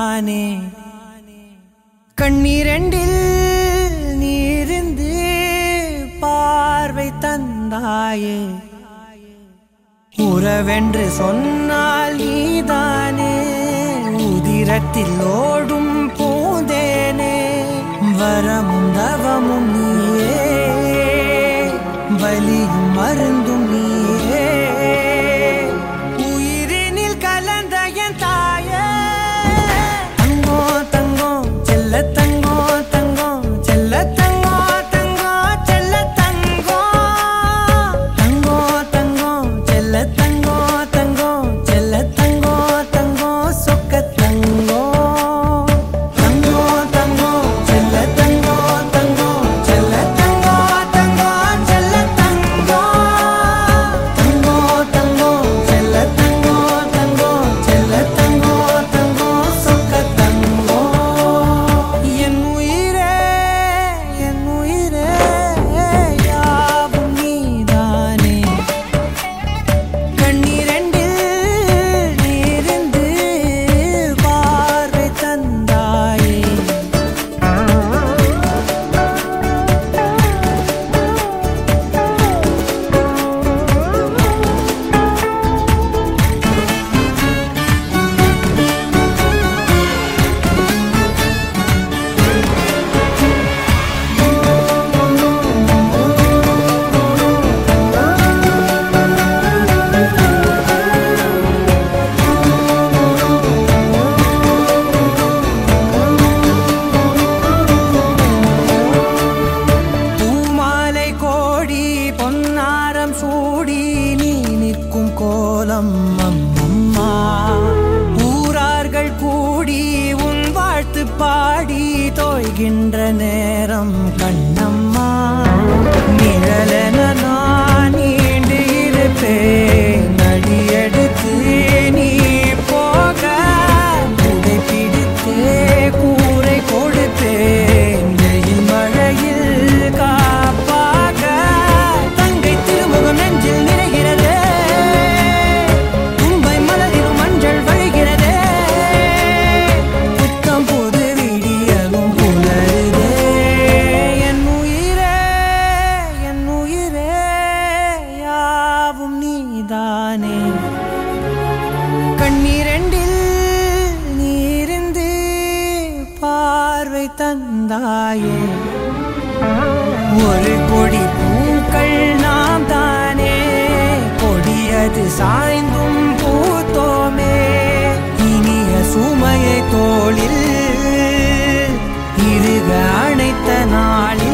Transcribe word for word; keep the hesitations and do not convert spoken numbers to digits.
நீதானே கண்ணீரண்டில் நீரிந்து பார்வை தந்தாயே உறவென்று சொன்னால் நீதானே உதிரத்தில் ஓடும் பூந்தேனே வரமும் தவமும் நீயே வலியும் மருந்தும் நீயே உயிரினில் கலந்த என் தாயே தங்கோ தங்கோ செல்ல தங்கோ தங்கோ செல்ல தங்கோ தங்கோ செல்ல தங்கோ தங்கோ தங்கோ செல்ல தங்கோ தங்கோ செல்ல தங்கோ தங்கோ சொக்க தங்கோ தங்கோ தங்கோ செல்ல தங்கோ தங்கோ செல்ல தங்கோ தங்கோ செல்ல தங்கோ தங்கோ தங்கோ செல்ல தங்கோ தங்கோ செல்ல தங்கோ தங்கோ சொக்க தங்கோ என் உயிரே என் உயிரே யாவும் நீதானே கண்ணீரண்டில் நீரிந்து பார்வை தந்தாயே பூமாலை கோடி பொன்னாரம் சூடி நீ நிற்கும் கோலம் அம்மம்மா ஊரார்கள் கூடி உன் வாழ்த்து பாடி தோய்கின்ற நேரம் கண்ணம்மா நிழலென நான் நீண்டு இருப்பேன் அடியெடுத்து நீ போக உடை பிடித்தே கூரை கொடுத்தேன் வெயில் மழையில் காப்பாக தங்கை திருமுகம் நெஞ்சில் நிறைகிறதே தும்பை மலரிலும் மஞ்சள் வழிகிறதே புத்தம் புது விடியலும் புலருதே என் உயிரே என் உயிரே யாவும் நீதானே கண்ணீரண்டில் நீரிந்து பார்வை தந்தாயே ஒரு கொடி பூக்கள் நாம் தானே கொடியது சாய்ந்தும் பூத்தோமே இனிய சுமையை தோளில் இருக அணைத்த நாளில்